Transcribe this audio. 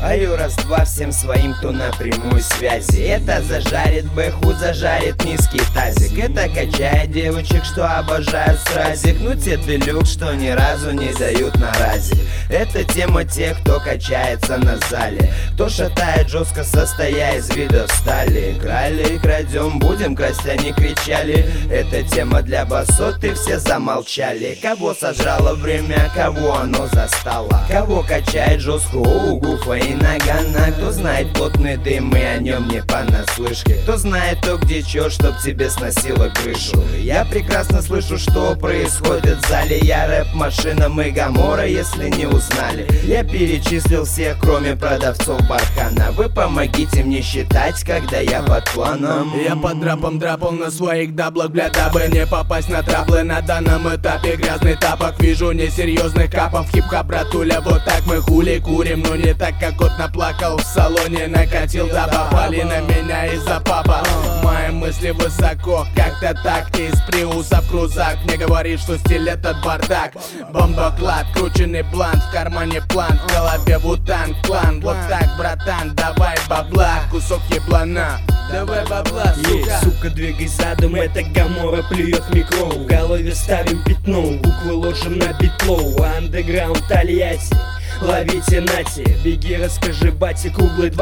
А раз-два всем своим, кто на прямой связи. Это зажарит бэху, зажарит низкий тазик. Это качает девочек, что обожают сразик. Ну те делюк, что ни разу не дают на разе. Это тема тех, кто качается на зале, кто шатает жестко, состоя из видов стали. Крали и крадем, будем красть, а не кричали. Это тема для басот, и все замолчали. Кого сожрало время, кого оно застало, кого качает жестко у Гуфа и Нагана. Кто знает плотный дым, и о нем не понаслышке. Кто знает то, где чё, чтоб тебе сносило крышу. Я прекрасно слышу, что происходит в зале. Я рэп-машина, мы Гамора, если не узнали. Я перечислил всех, кроме продавцов бархана. Вы помогите мне считать, когда я под планом. Я под рэпом драпал на своих даблах, бля, дабы не попасть на траблы. На данном этапе грязный тапок, вижу несерьезных капов. Хип-хоп, братуля, вот так мы хули курим. Но не так, как кот наплакал в салоне, накатил, да попали на меня из-за папа. Мои мысли высоко, как-то так, из приуса в крузак. Мне говорит, что стиль этот бардак. Бомбоклад, крученный блант, в кармане план, в голове вутанг клан. Вот так, братан, давай бабла, кусок еблана. Давай бабла, сука. Сука, двигай задом, это Гамора плюет в микро. В голове ставим пятно, буквы ложим на битлоу. Андеграунд Тольятти, ловите нати, беги, расскажи бате, круглый 2.